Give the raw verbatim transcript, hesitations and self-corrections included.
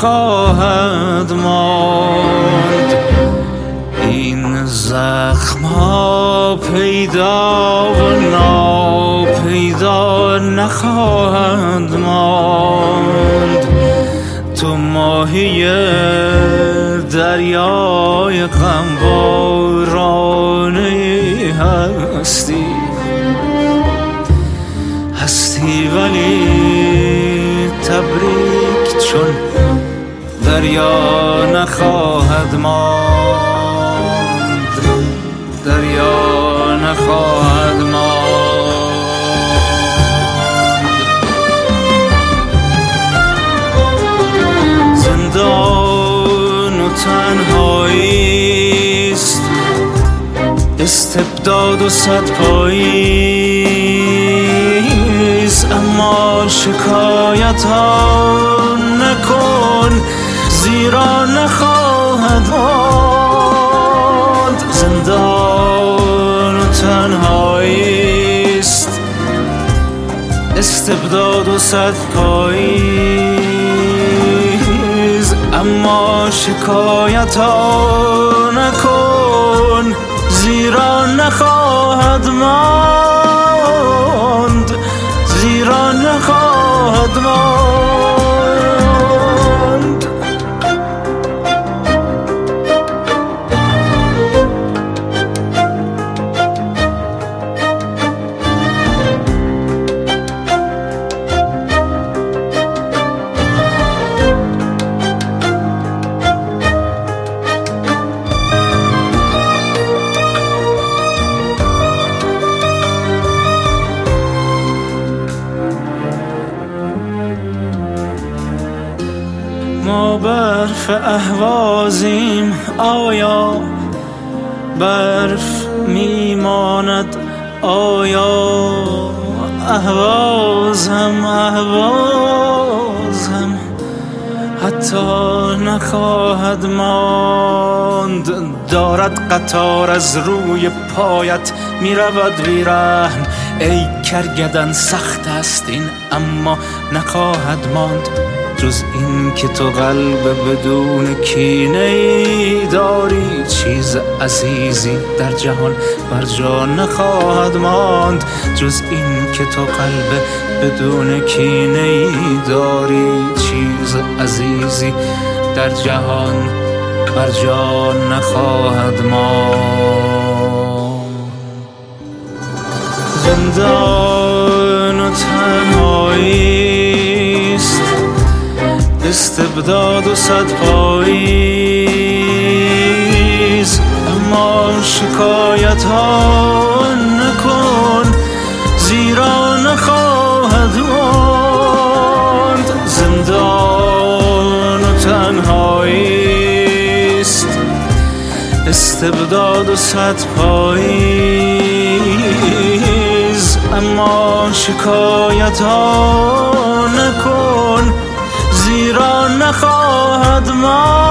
نخواهد ماند. این زخم ها پیدا و ناپیدا نخواهد ماند. تو ماهی دریای غمبارانه هستی هستی ولی تبریک چون دریا نخواهد ماند. دریا نخواهد ماند. زندان و تنهاییست، استبداد و صدپاییست، اما شکایت ها نکن زیرا نخواهد ماند. زندان و تنهاییست، استبداد و صدپاییست، اما شکایت ها نکن زیرا نخواهد ماند. زیرا نخواهد ماند. ما برف اهوازیم، آیا برف میماند؟ آیا اهوازم اهوازم حتی نخواهد ماند. دارد قطار از روی پایت میرود بی رحم، ای کرگدن سخت است این اما نخواهد ماند. جز این که تو قلب بدون کینه ای داری، چیز عزیزی در جهان بر جا نخواهد ماند. جز این که تو قلب بدون کینه ای داری، چیز عزیزی در جهان بر جا نخواهد ماند. زندان و تنهاییست، استبداد و صدپاییست، اما شکایت ها نکن زیرا نخواهد ماند. زندان و تنهاییست، استبداد و صدپاییست، اما شکایت ها نکن زیرا نخواهد ماند.